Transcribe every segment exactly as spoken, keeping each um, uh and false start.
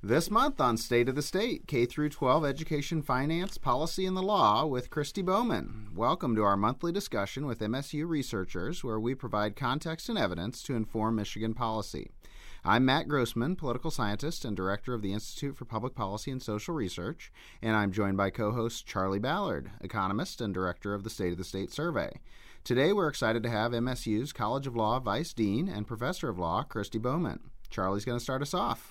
This month on State of the State, K through twelve Education Finance, Policy, and the Law with Christy Bowman. Welcome to our monthly discussion with M S U researchers, where we provide context and evidence to inform Michigan policy. I'm Matt Grossman, political scientist and director of the Institute for Public Policy and Social Research, and I'm joined by co-host Charlie Ballard, economist and director of the State of the State Survey. Today, we're excited to have M S U's College of Law Vice Dean and Professor of Law, Christy Bowman. Charlie's going to start us off.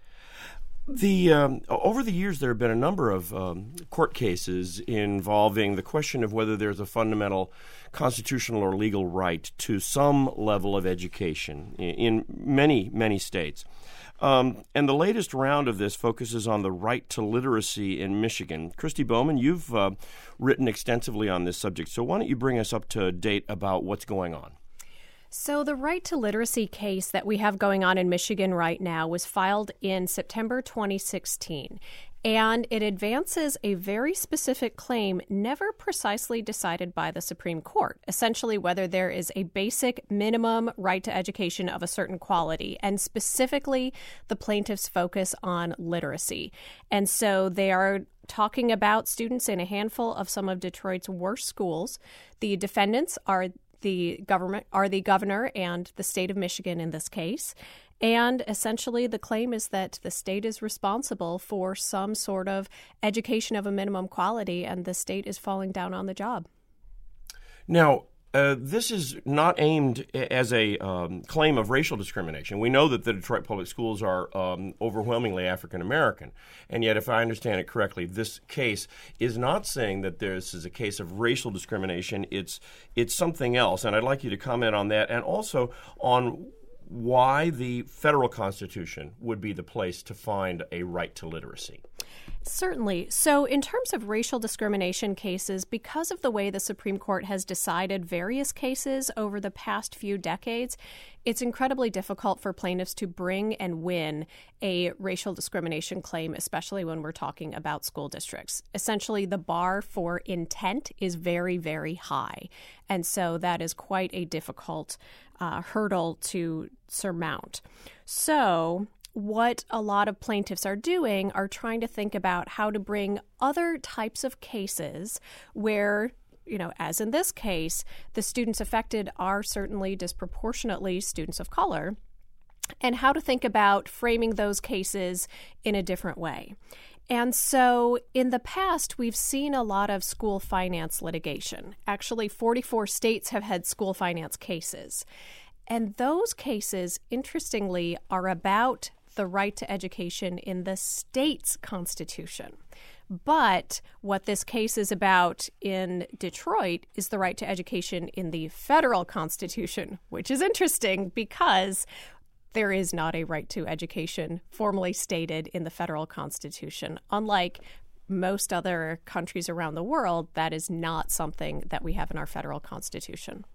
The um, over the years, there have been a number of um, court cases involving the question of whether there's a fundamental constitutional or legal right to some level of education in, in many, many states. Um, and the latest round of this focuses on the right to literacy in Michigan. Christy Bowman, you've uh, written extensively on this subject, so why don't you bring us up to date about what's going on? So the right to literacy case that we have going on in Michigan right now was filed in September twenty sixteen, and it advances a very specific claim never precisely decided by the Supreme Court, essentially whether there is a basic minimum right to education of a certain quality, and specifically the plaintiffs focus on literacy. And so they are talking about students in a handful of some of Detroit's worst schools. The defendants are the government are the governor and the state of Michigan in this case. And essentially the claim is that the state is responsible for some sort of education of a minimum quality, and the state is falling down on the job. Now, uh, this is not aimed as a um, claim of racial discrimination. We know that the Detroit public schools are um, overwhelmingly African American, and yet, if I understand it correctly, this case is not saying that this is a case of racial discrimination. It's it's something else, and I'd like you to comment on that, and also on why the federal Constitution would be the place to find a right to literacy. Certainly. So in terms of racial discrimination cases, because of the way the Supreme Court has decided various cases over the past few decades, it's incredibly difficult for plaintiffs to bring and win a racial discrimination claim, especially when we're talking about school districts. Essentially, the bar for intent is very, very high. And so that is quite a difficult uh, hurdle to surmount. So what a lot of plaintiffs are doing are trying to think about how to bring other types of cases where, you know, as in this case, the students affected are certainly disproportionately students of color, and how to think about framing those cases in a different way. And so in the past, we've seen a lot of school finance litigation. Actually, forty-four states have had school finance cases. And those cases, interestingly, are about the right to education in the state's constitution. But what this case is about in Detroit is the right to education in the federal constitution, which is interesting because there is not a right to education formally stated in the federal constitution. Unlike most other countries around the world, that is not something that we have in our federal constitution.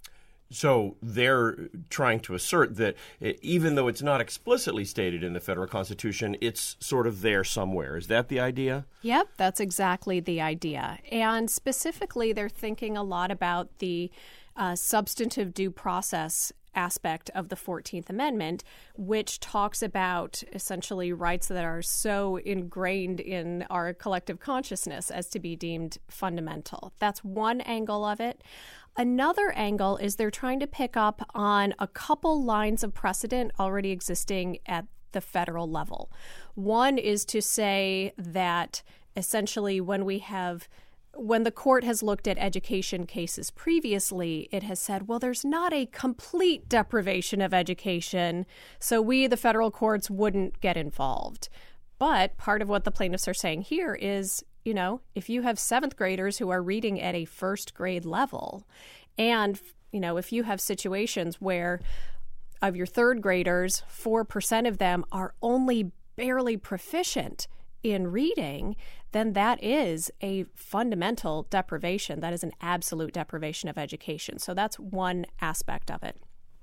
So they're trying to assert that even though it's not explicitly stated in the federal Constitution, it's sort of there somewhere. Is that the idea? Yep, that's exactly the idea. And specifically, they're thinking a lot about the uh, substantive due process aspect of the fourteenth Amendment, which talks about essentially rights that are so ingrained in our collective consciousness as to be deemed fundamental. That's one angle of it. Another angle is they're trying to pick up on a couple lines of precedent already existing at the federal level. One is to say that essentially when we have When the court has looked at education cases previously, it has said, well, there's not a complete deprivation of education, so we, the federal courts, wouldn't get involved. But part of what the plaintiffs are saying here is, you know, if you have seventh graders who are reading at a first grade level, and, you know, if you have situations where of your third graders, four percent of them are only barely proficient in reading, then that is a fundamental deprivation. That is an absolute deprivation of education. So that's one aspect of it.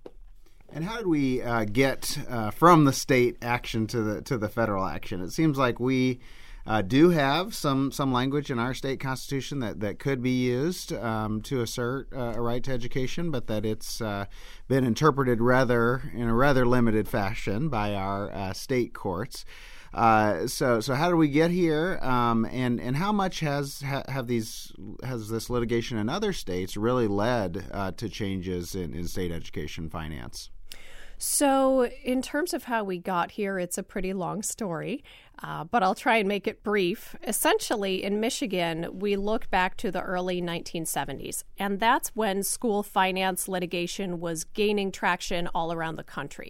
And how did we uh, get uh, from the state action to the to the federal action? It seems like we uh, do have some some language in our state constitution that, that could be used um, to assert uh, a right to education, but that it's uh, been interpreted rather in a rather limited fashion by our uh, state courts. Uh, so, so how did we get here? Um, and and how much has ha, have these has this litigation in other states really led uh, to changes in, in state education finance? So, in terms of how we got here, it's a pretty long story, uh, but I'll try and make it brief. Essentially, in Michigan, we look back to the early nineteen seventies, and that's when school finance litigation was gaining traction all around the country.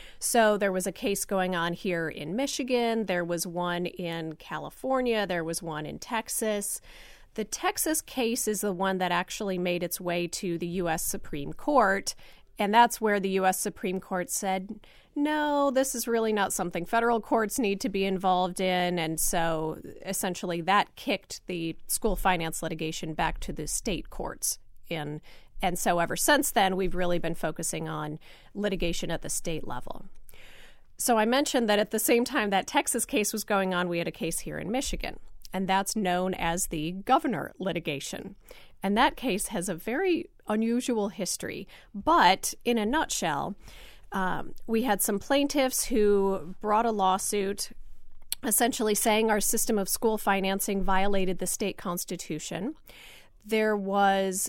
So there was a case going on here in Michigan, there was one in California, there was one in Texas. The Texas case is the one that actually made its way to the U S Supreme Court, and that's where the U S Supreme Court said, no, this is really not something federal courts need to be involved in, and so essentially that kicked the school finance litigation back to the state courts in And so ever since then, we've really been focusing on litigation at the state level. So I mentioned that at the same time that Texas case was going on, we had a case here in Michigan, and that's known as the governor litigation. And that case has a very unusual history. But in a nutshell, um, we had some plaintiffs who brought a lawsuit essentially saying our system of school financing violated the state constitution. There was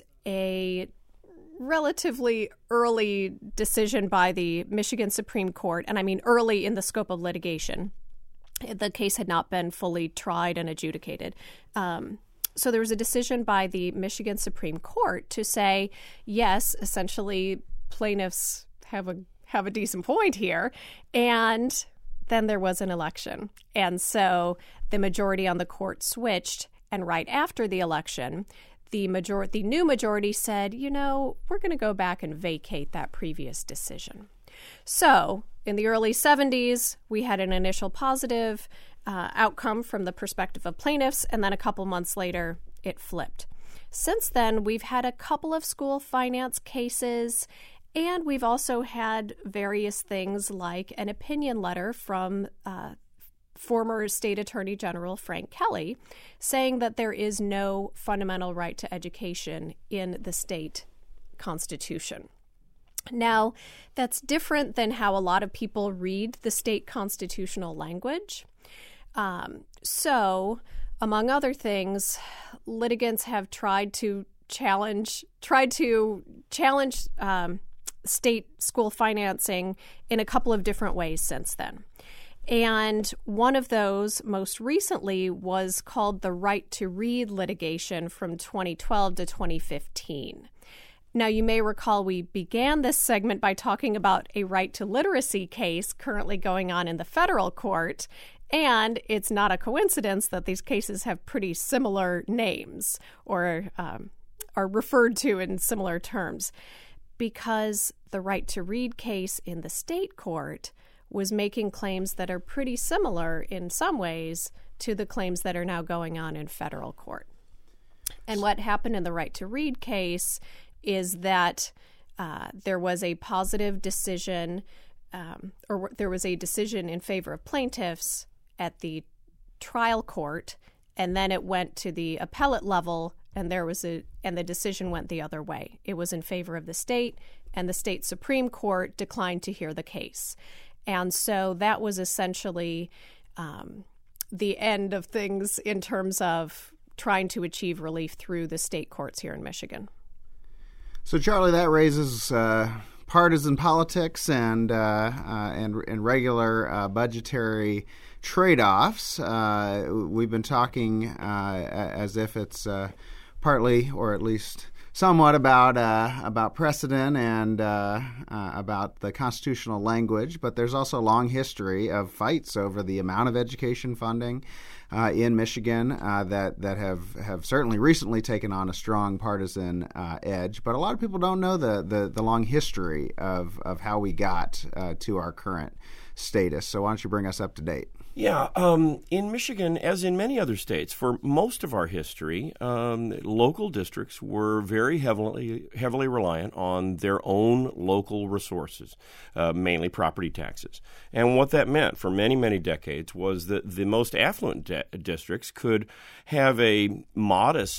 a relatively early decision by the Michigan Supreme Court, and I mean early in the scope of litigation. The case had not been fully tried and adjudicated. Um, so there was a decision by the Michigan Supreme Court to say, yes, essentially plaintiffs have a have a decent point here, and then there was an election. And so the majority on the court switched, and right after the election, The major- the new majority said, you know, we're going to go back and vacate that previous decision. So in the early seventies, we had an initial positive uh, outcome from the perspective of plaintiffs, and then a couple months later, it flipped. Since then, we've had a couple of school finance cases, and we've also had various things like an opinion letter from uh, former State Attorney General Frank Kelly saying that there is no fundamental right to education in the state constitution. Now, that's different than how a lot of people read the state constitutional language. Um, so, among other things, litigants have tried to challenge tried to challenge um, state school financing in a couple of different ways since then. And one of those most recently was called the Right to Read litigation from twenty twelve to twenty fifteen. Now, you may recall we began this segment by talking about a right to literacy case currently going on in the federal court, and it's not a coincidence that these cases have pretty similar names or um, are referred to in similar terms, because the Right to Read case in the state court was making claims that are pretty similar in some ways to the claims that are now going on in federal court. And what happened in the Right to Read case is that uh, there was a positive decision, um, or there was a decision in favor of plaintiffs at the trial court, and then it went to the appellate level, and there was a and the decision went the other way. It was in favor of the state, and the state Supreme Court declined to hear the case. And so that was essentially um, the end of things in terms of trying to achieve relief through the state courts here in Michigan. So, Charlie, that raises uh, partisan politics and uh, uh, and, and regular uh, budgetary trade-offs. Uh, we've been talking uh, as if it's uh, partly, or at least somewhat, about uh, about precedent and uh, uh, about the constitutional language, but there's also a long history of fights over the amount of education funding uh, in Michigan uh, that that have, have certainly recently taken on a strong partisan uh, edge. But a lot of people don't know the the, the long history of, of how we got uh, to our current status. So why don't you bring us up to date? Yeah, um, in Michigan, as in many other states, for most of our history, um, local districts were very heavily heavily reliant on their own local resources, uh, mainly property taxes. And what that meant for many, many decades was that the most affluent de- districts could have a modest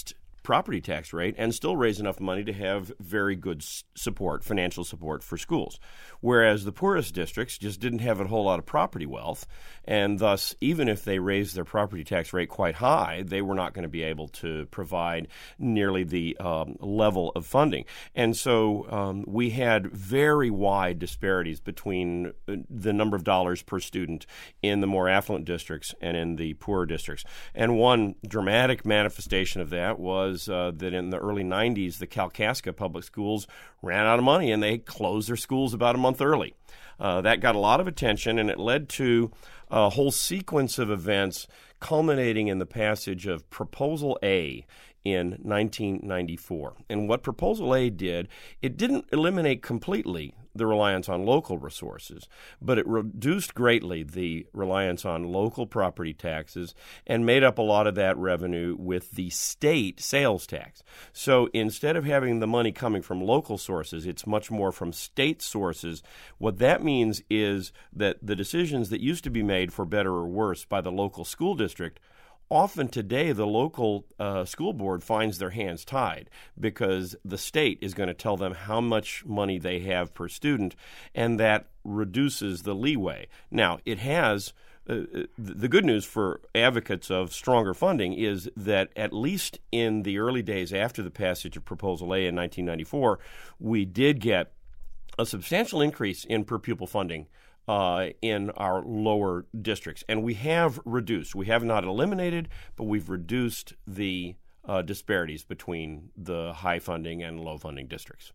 property tax rate and still raise enough money to have very good s- support, financial support for schools. Whereas the poorest districts just didn't have a whole lot of property wealth, and thus, even if they raised their property tax rate quite high, they were not going to be able to provide nearly the um, level of funding. And so um, we had very wide disparities between the number of dollars per student in the more affluent districts and in the poorer districts. And one dramatic manifestation of that was uh, that in the early nineties, the Kalkaska public schools ran out of money and they closed their schools about a month early. Uh, that got a lot of attention, and it led to a whole sequence of events culminating in the passage of Proposal A in nineteen ninety-four. And what Proposal A did, it didn't eliminate completely the reliance on local resources, but it reduced greatly the reliance on local property taxes and made up a lot of that revenue with the state sales tax. So instead of having the money coming from local sources, it's much more from state sources. What that means is that the decisions that used to be made for better or worse by the local school district, often today, the local uh, school board finds their hands tied because the state is going to tell them how much money they have per student, and that reduces the leeway. Now, it has uh, the good news for advocates of stronger funding is that at least in the early days after the passage of Proposal A in nineteen ninety-four, we did get a substantial increase in per pupil funding Uh, in our lower districts. And we have reduced. We have not eliminated, but we've reduced the uh, disparities between the high funding and low funding districts.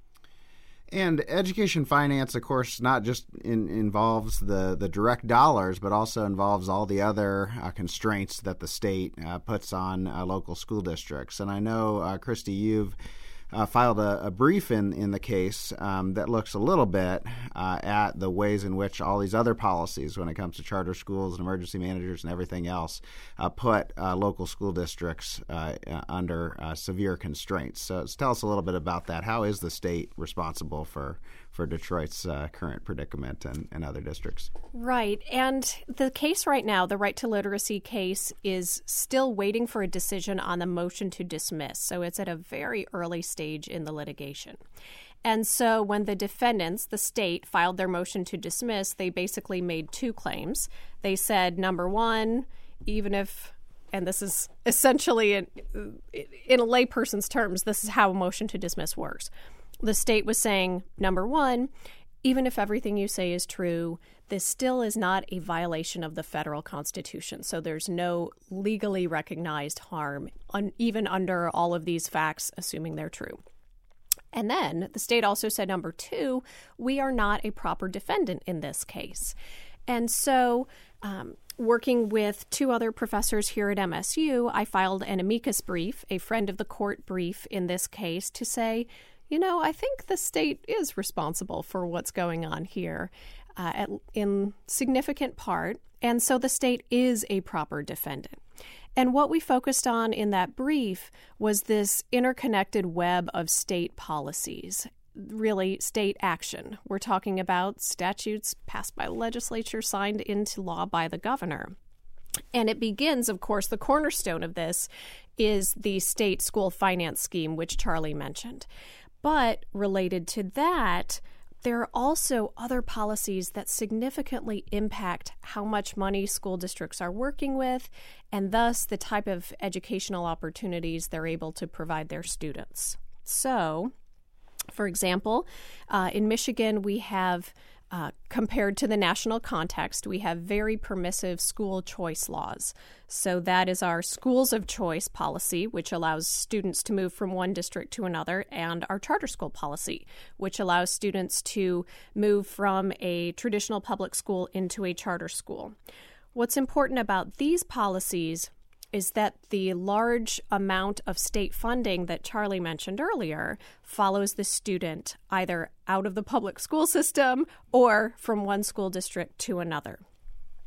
And education finance, of course, not just in, involves the, the direct dollars, but also involves all the other uh, constraints that the state uh, puts on uh, local school districts. And I know, uh, Christy, you've Uh, filed a, a brief in, in the case um, that looks a little bit uh, at the ways in which all these other policies, when it comes to charter schools and emergency managers and everything else, uh, put uh, local school districts uh, uh, under uh, severe constraints. So, so tell us a little bit about that. How is the state responsible for, for Detroit's uh, current predicament and, and other districts? Right. And the case right now, the right to literacy case, is still waiting for a decision on the motion to dismiss. So it's at a very early stage in the litigation. And so when the defendants, the state, filed their motion to dismiss, they basically made two claims. They said, number one, even if, and this is essentially in, in a layperson's terms, this is how a motion to dismiss works. The state was saying, number one, even if everything you say is true, this still is not a violation of the federal Constitution. So there's no legally recognized harm, un- even under all of these facts, assuming they're true. And then the state also said, number two, we are not a proper defendant in this case. And so um, working with two other professors here at M S U, I filed an amicus brief, a friend of the court brief in this case, to say, you know, I think the state is responsible for what's going on here uh, at, in significant part. And so the state is a proper defendant. And what we focused on in that brief was this interconnected web of state policies, really state action. We're talking about statutes passed by the legislature, signed into law by the governor. And it begins, of course, the cornerstone of this is the state school finance scheme, which Charlie mentioned. But related to that, there are also other policies that significantly impact how much money school districts are working with, and thus the type of educational opportunities they're able to provide their students. So, for example, uh, in Michigan, we have, uh, compared to the national context, we have very permissive school choice laws. So that is our schools of choice policy, which allows students to move from one district to another, and our charter school policy, which allows students to move from a traditional public school into a charter school. What's important about these policies is that the large amount of state funding that Charlie mentioned earlier follows the student either out of the public school system or from one school district to another.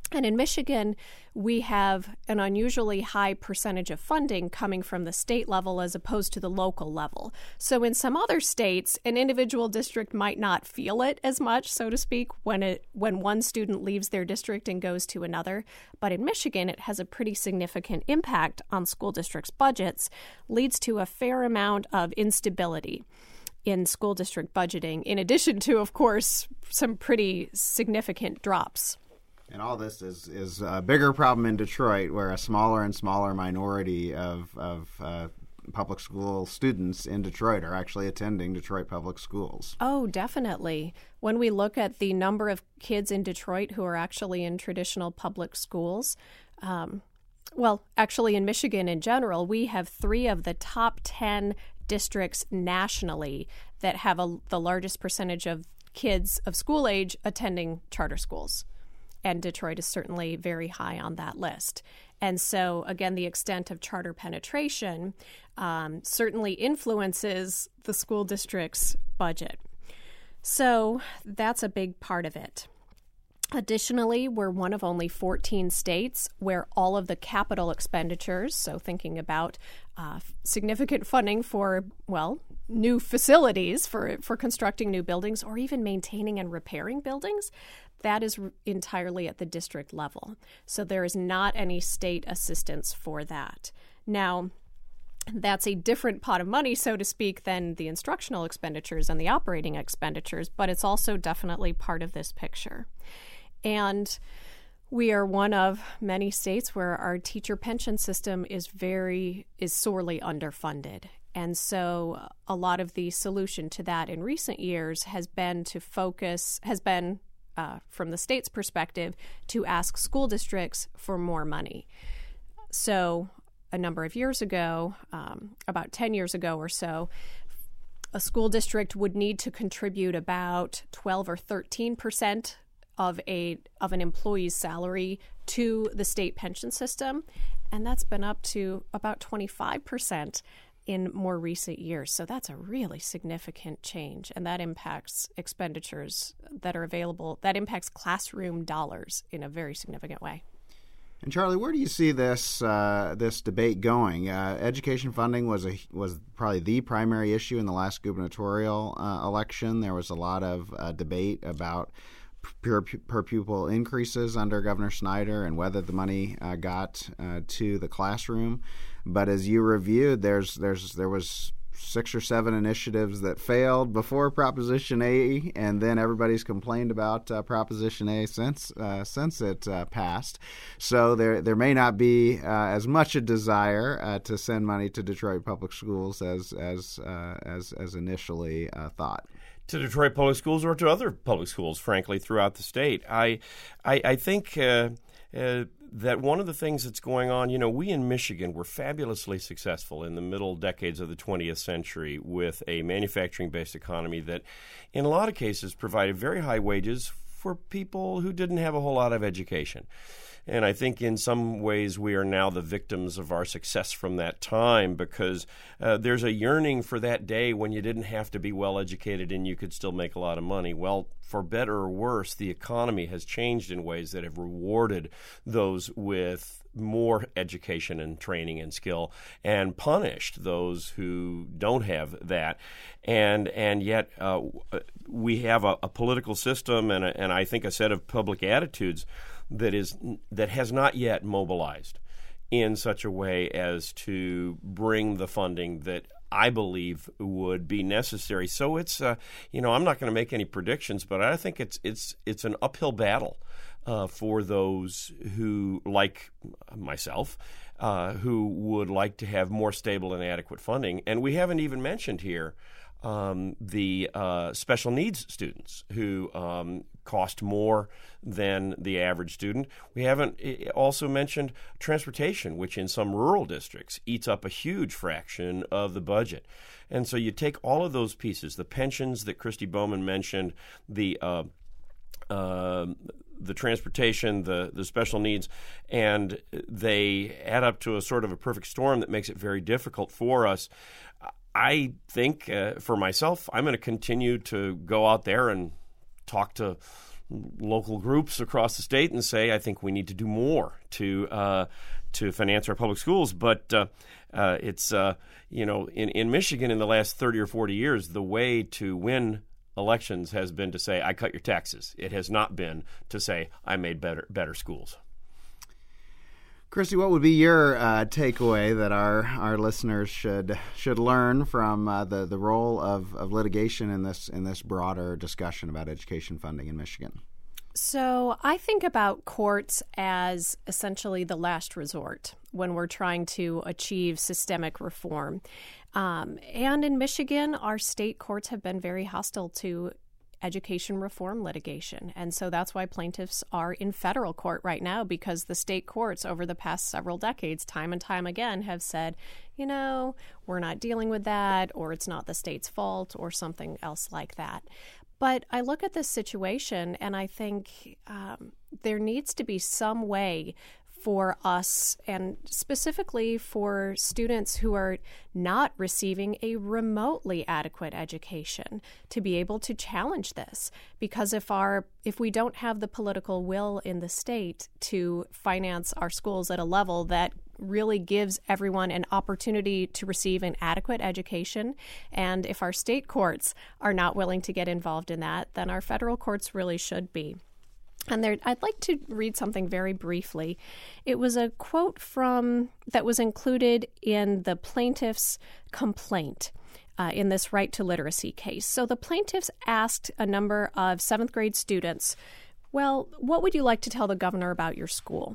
And in Michigan, we have an unusually high percentage of funding coming from the state level as opposed to the local level. So in some other states, an individual district might not feel it as much, so to speak, when it when one student leaves their district and goes to another. But in Michigan, it has a pretty significant impact on school districts' budgets, leads to a fair amount of instability in school district budgeting, in addition to, of course, some pretty significant drops. And all this is, is a bigger problem in Detroit, where a smaller and smaller minority of, of uh, public school students in Detroit are actually attending Detroit public schools. Oh, definitely. When we look at the number of kids in Detroit who are actually in traditional public schools, um, well, actually in Michigan in general, we have three of the top ten districts nationally that have a, the largest percentage of kids of school age attending charter schools. And Detroit is certainly very high on that list. And so, again, the extent of charter penetration um, certainly influences the school district's budget. So that's a big part of it. Additionally, we're one of only fourteen states where all of the capital expenditures, so thinking about uh, significant funding for, well, new facilities, for, for constructing new buildings, or even maintaining and repairing buildings, that is r- entirely at the district level. So there is not any state assistance for that. Now, that's a different pot of money, so to speak, than the instructional expenditures and the operating expenditures, but it's also definitely part of this picture. And we are one of many states where our teacher pension system is very, is sorely underfunded. And so a lot of the solution to that in recent years has been to focus, has been uh, from the state's perspective, to ask school districts for more money. So a number of years ago, um, about ten years ago or so, a school district would need to contribute about twelve or thirteen percent of a of an employee's salary to the state pension system, and that's been up to about twenty-five percent in more recent years. So that's a really significant change, and that impacts expenditures that are available, that impacts classroom dollars in a very significant way. And Charlie, where do you see this uh, this debate going? Uh, education funding was a was probably the primary issue in the last gubernatorial uh, election. There was a lot of uh, debate about per, per pupil increases under Governor Snyder and whether the money uh, got uh, to the classroom. But as you reviewed, there's there's there was six or seven initiatives that failed before Proposition A, and then everybody's complained about uh, Proposition A since uh, since it uh, passed. So there there may not be uh, as much a desire uh, to send money to Detroit public schools as as uh, as as initially uh, thought. To Detroit public schools or to other public schools, frankly, throughout the state. I I, I think uh, uh, that one of the things that's going on, you know, we in Michigan were fabulously successful in the middle decades of the twentieth century with a manufacturing-based economy that, in a lot of cases, provided very high wages for people who didn't have a whole lot of education. And I think in some ways we are now the victims of our success from that time, because uh, there's a yearning for that day when you didn't have to be well educated and you could still make a lot of money. Well, for better or worse, the economy has changed in ways that have rewarded those with more education and training and skill and punished those who don't have that. And and yet uh, we have a, a political system and, a, and I think a set of public attitudes that is that has not yet mobilized in such a way as to bring the funding that I believe would be necessary. So it's uh, you know I'm not going to make any predictions, but I think it's it's it's an uphill battle uh, for those who, like myself, uh, who would like to have more stable and adequate funding. And we haven't even mentioned here um, the uh, special needs students who um, cost more than the average student. We haven't also mentioned transportation, which in some rural districts eats up a huge fraction of the budget. And so you take all of those pieces, the pensions that Christy Bowman mentioned, the uh, uh, the transportation, the, the special needs, and they add up to a sort of a perfect storm that makes it very difficult for us. I think uh, for myself, I'm going to continue to go out there and talk to local groups across the state and say, I think we need to do more to uh, to finance our public schools. But uh, uh, it's, uh, you know, in, in Michigan in the last thirty or forty years, the way to win elections has been to say, I cut your taxes. It has not been to say, I made better better schools. Christy, what would be your uh, takeaway that our, our listeners should should learn from uh, the the role of, of litigation in this in this broader discussion about education funding in Michigan? So I think about courts as essentially the last resort when we're trying to achieve systemic reform. Um, and in Michigan, our state courts have been very hostile to education reform litigation. And so that's why plaintiffs are in federal court right now, because the state courts over the past several decades, time and time again, have said, you know, we're not dealing with that, or it's not the state's fault, or something else like that. But I look at this situation and I think um, there needs to be some way for us, and specifically for students who are not receiving a remotely adequate education, to be able to challenge this. Because if our if we don't have the political will in the state to finance our schools at a level that really gives everyone an opportunity to receive an adequate education, and if our state courts are not willing to get involved in that, then our federal courts really should be. And there, I'd like to read something very briefly. It was a quote from that was included in the plaintiff's complaint uh, in this right to literacy case. So the plaintiffs asked a number of seventh grade students, well, what would you like to tell the governor about your school?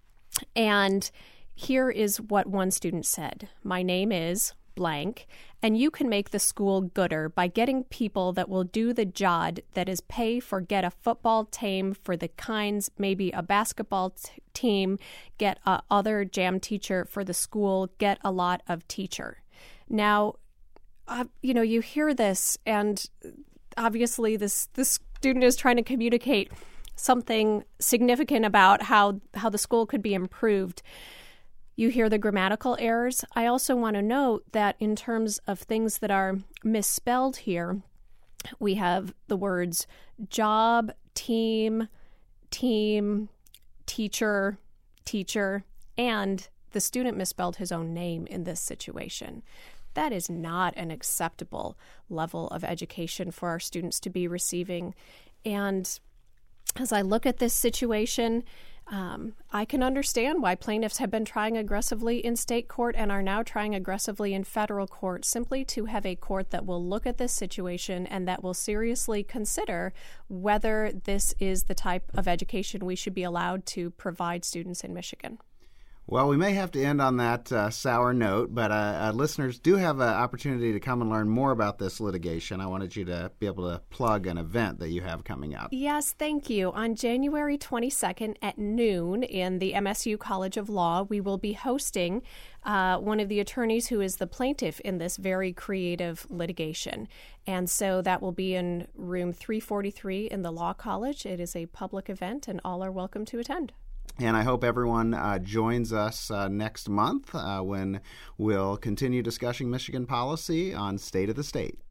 And here is what one student said. My name is blank, and you can make the school gooder by getting people that will do the job, that is pay for get a football team for the kinds, maybe a basketball t- team, get a other jam teacher for the school, get a lot of teacher. Now, uh, you know, you hear this, and obviously this this student is trying to communicate something significant about how how the school could be improved. You hear the grammatical errors. I also want to note that in terms of things that are misspelled here, we have the words job, team, team, teacher, teacher, and the student misspelled his own name in this situation. That is not an acceptable level of education for our students to be receiving. And as I look at this situation, Um, I can understand why plaintiffs have been trying aggressively in state court and are now trying aggressively in federal court, simply to have a court that will look at this situation and that will seriously consider whether this is the type of education we should be allowed to provide students in Michigan. Well, we may have to end on that uh, sour note, but uh, uh, listeners do have an opportunity to come and learn more about this litigation. I wanted you to be able to plug an event that you have coming up. Yes, thank you. On January twenty-second at noon in the M S U College of Law, we will be hosting uh, one of the attorneys who is the plaintiff in this very creative litigation. And so that will be in room three forty-three in the Law College. It is a public event, and all are welcome to attend. And I hope everyone uh, joins us uh, next month uh, when we'll continue discussing Michigan policy on State of the State.